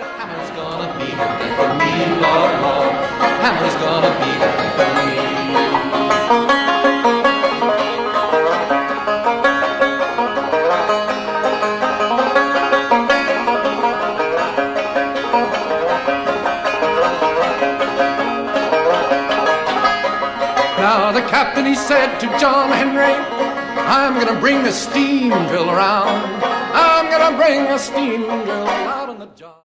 Hammer's gonna be there for me, Lord, Lord. Hammer's gonna be there for me. Now the captain, he said to John Henry, I'm gonna bring a steam drill around. I'm gonna bring a steam drill out on the job.